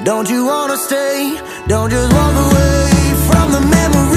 Don't you wanna stay? Don't just walk away from the memory.